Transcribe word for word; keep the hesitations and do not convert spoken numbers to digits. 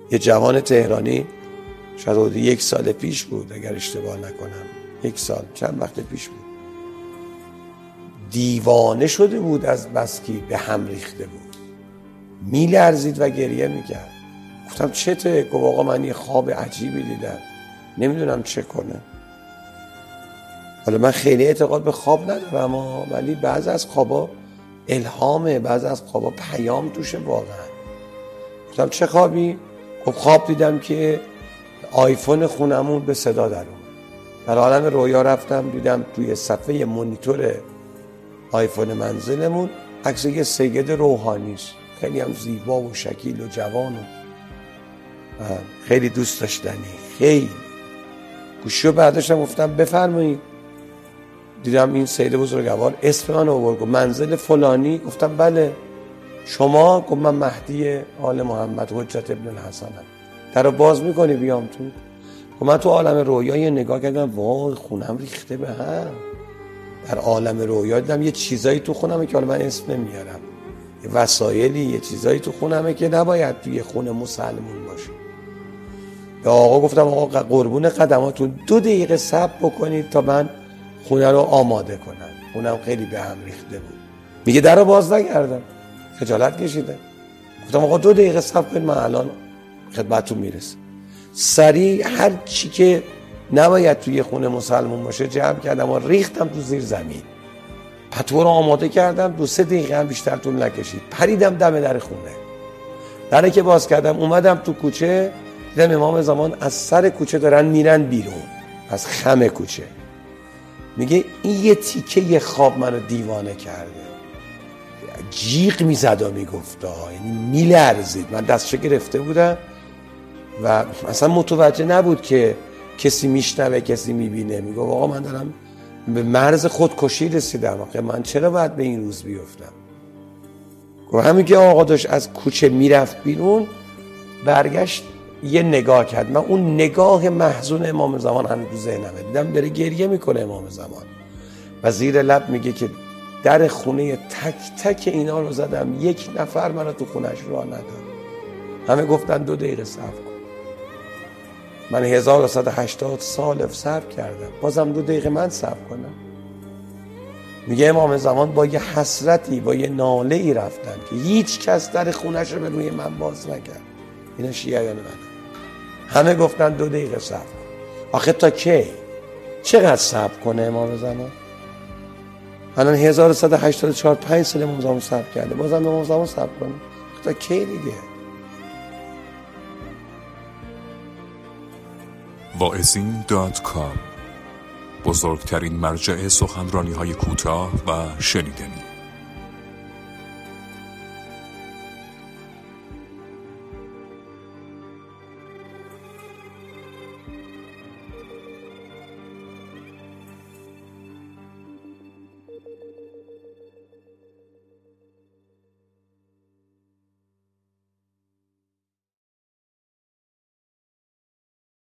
یه جوان تهرانی، شاید حدود یک سال پیش بود اگر اشتباه نکنم، یک سال چند وقت پیش بود، دیوانه شده بود از بس که به هم ریخته بود، میلرزید و گریه میکرد. گفتم چته؟ گفت آقا من یه خواب عجیبی دیدم، نمیدونم چه کنه. حالا من خیلی اعتقاد به خواب ندارم، ولی بعضی از خوابا الهامه، بعضی از خوابا پیام توشه واقعا. گفتم چه خوابی؟ گفت خواب دیدم که آیفون خونمون به صدا در اومد. در عالم رویا رفتم دیدم توی صفحه مونیتور آیفون منزلمون عکس یه سید روحانی است، خیلی هم زیبا و شکیل و جوان و خیلی دوست داشتنی. خیلی گوشی رو برداشتم گفتم بفرمایید. دیدم این سید بزرگوار اسم من آورد، گفت منزل فلانی. گفتم بله. شما؟ گفت من مهدی آل محمد حجت ابن الحسنم. درو باز میکنی بیام تو؟ گفت من تو عالم رویا یه نگاه کردم، وای خونم ریخته به هم. در عالم رویا دیدم یه چیزایی تو خونمه که حالا من اسم نمیارم، یه وسایلی، یه چیزایی تو خونمه که نباید توی خونه مسلمون باشه. به آقا گفتم آقا قربون قدماتون دو دقیقه صبر بکنید تا من خونه رو آماده کنم، خونم خیلی به هم ریخته بود. میگه درو باز نکردم، خجالت کشیدم. گفتم آقا دو دقیقه صبر کنید من الان خدمتتون میرسم. سریع هر چی که نباید توی خونه مسلمون باشه جمع کردم و ریختم تو زیر زمین. پتو رو آماده کردم، دو سه دقیقه هم بیشتر طول نکشید. پریدم دم در خونه. درو که باز کردم اومدم تو کوچه، دیدم امام زمان از سر کوچه دارن میرن بیرون، از خم کوچه. میگه این یه تیکه یه خواب منو دیوانه کرده. جیغ میزد و میگفت، یعنی میلرزید. من دستش گرفته بودم و اصلا متوجه نبود که کسی میشنوه کسی میبینه. میگه آقا من دارم به مرز خودکشی رسیدم، آخه من چرا باید به این روز بیفتم؟ گفت همین که آقا داشت از کوچه میرفت بیرون، برگشت یه نگاه کرد. من اون نگاه محزون امام زمان هنوز تو ذهنمه، دیدم داره گریه میکنه امام زمان و زیر لب میگه که در خونه تک تک اینا رو زدم، یک نفر منو تو خونش راه نداد. همه گفتن دو دقیقه صبر کن. من هزار و صد و هشتاد سال صبر کردم، بازم دو دقیقه من صبر کنم؟ میگه امام زمان با یه حسرتی، با یه ناله ای رفتن که هیچ کس در خونش رو به روی من باز نکرد. اینا شیعیان من. همه گفتن دو دقیقه صبر کن. آخه تا کی؟ چقدر صبر کنه امام زمان؟ الان هزار و صد و هشتاد و چهار پنج سال امام زمان صبر کرده، بازم امام زمان صبر کنه؟ تا کی دیگه؟ واعظین دات کام، بزرگترین مرجع سخنرانی‌های کوتاه و شنیدنی.